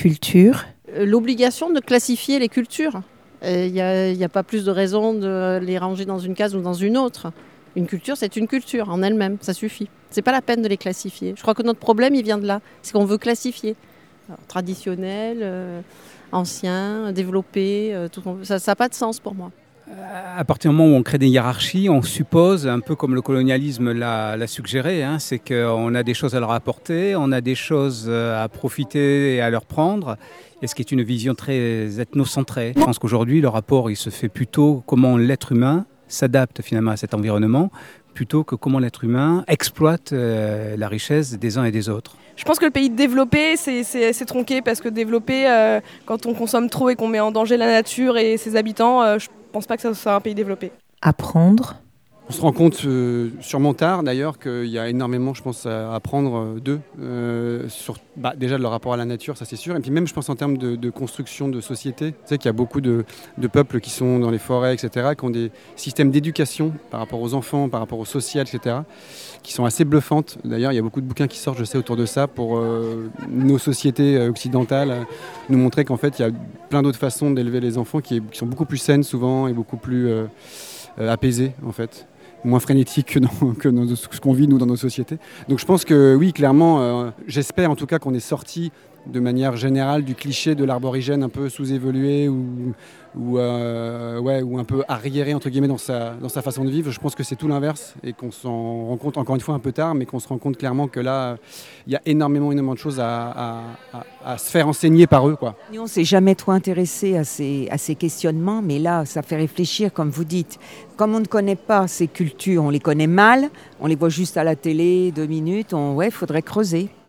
culture? L'obligation de classifier les cultures. Il n'y a pas plus de raison de les ranger dans une case ou dans une autre. Une culture, c'est une culture en elle-même, ça suffit. C'est pas la peine de les classifier. Je crois que notre problème, il vient de là. C'est qu'on veut classifier. Alors, traditionnel, ancien, développé, ça n'a pas de sens pour moi. À partir du moment où on crée des hiérarchies, on suppose, un peu comme le colonialisme l'a suggéré, c'est qu'on a des choses à leur apporter, on a des choses à profiter et à leur prendre, et ce qui est une vision très ethnocentrée. Je pense qu'aujourd'hui, le rapport il se fait plutôt comment l'être humain s'adapte finalement à cet environnement, plutôt que comment l'être humain exploite la richesse des uns et des autres. Je pense que le pays développé, c'est tronqué, parce que développé, quand on consomme trop et qu'on met en danger la nature et ses habitants, je pense pas que ça soit un pays développé. Apprendre? On se rend compte sûrement tard d'ailleurs qu'il y a énormément, je pense, à apprendre d'eux, sur déjà de leur rapport à la nature, ça c'est sûr, et puis même je pense en termes de construction de société. Tu sais qu'il y a beaucoup de peuples qui sont dans les forêts, etc., qui ont des systèmes d'éducation par rapport aux enfants, par rapport au social, etc., qui sont assez bluffantes. D'ailleurs, il y a beaucoup de bouquins qui sortent, je sais, autour de ça, pour nos sociétés occidentales, nous montrer qu'en fait, il y a plein d'autres façons d'élever les enfants qui sont beaucoup plus saines souvent et beaucoup plus apaisées, en fait. Moins frénétique que ce qu'on vit nous dans nos sociétés. Donc je pense que oui, clairement, j'espère en tout cas qu'on est sorti de manière générale du cliché de l'arborigène un peu sous-évolué ou un peu arriéré entre guillemets dans sa façon de vivre. Je pense que c'est tout l'inverse et qu'on s'en rend compte encore une fois un peu tard, mais qu'on se rend compte clairement que là, il y a énormément de choses à se faire enseigner par eux, quoi. Nous, on ne s'est jamais trop intéressé à ces questionnements, mais là, ça fait réfléchir, comme vous dites. Comme on ne connaît pas ces cultures, on les connaît mal, on les voit juste à la télé, 2 minutes, faudrait creuser.